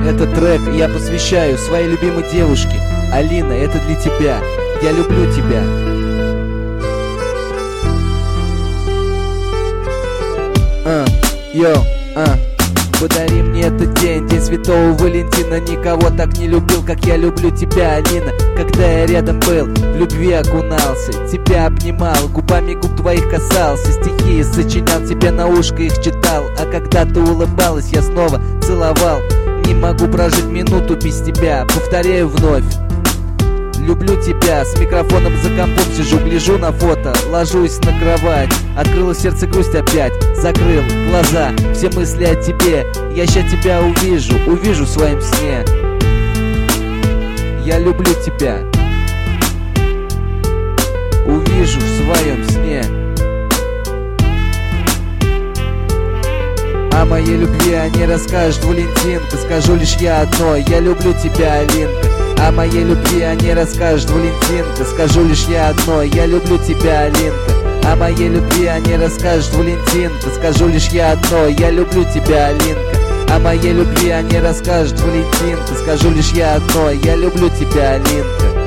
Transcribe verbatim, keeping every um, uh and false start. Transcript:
Этот трек я посвящаю своей любимой девушке. Алина, это для тебя. Я люблю тебя. А, йоу, а. Подари мне этот день, день Святого Валентина. Никого так не любил, как я люблю тебя, Алина. Когда я рядом был, в любви окунался, тебя обнимал, губами губ твоих касался, стихи сочинял, тебе на ушко их читал. А когда ты улыбалась, я снова целовал. Не могу прожить минуту без тебя, повторяю вновь. Люблю тебя, с микрофоном за компом сижу, гляжу на фото, ложусь на кровать. Открыло сердце грусть опять, закрыл глаза, все мысли о тебе. Я ща тебя увижу, увижу в своем сне. Я люблю тебя, увижу в своем сне. О моей любви они расскажут, Валентинка. Скажу лишь я одно, я люблю тебя, Алинка. О моей любви они расскажут, Валентинка. Скажу лишь я одно, я люблю тебя, Алинка. О моей любви они расскажут, Валентинка. Скажу лишь я одно, я люблю тебя, Алинка. О моей любви они расскажут, Валентинка. Скажу лишь я одно, я люблю тебя, Алинка.